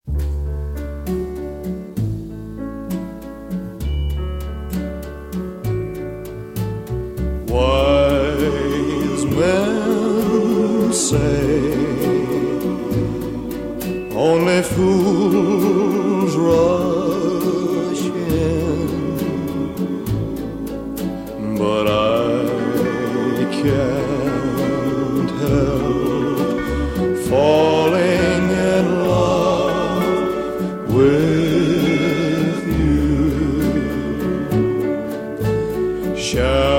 Wise men say only fools rush in, but I can't help falling in love with you.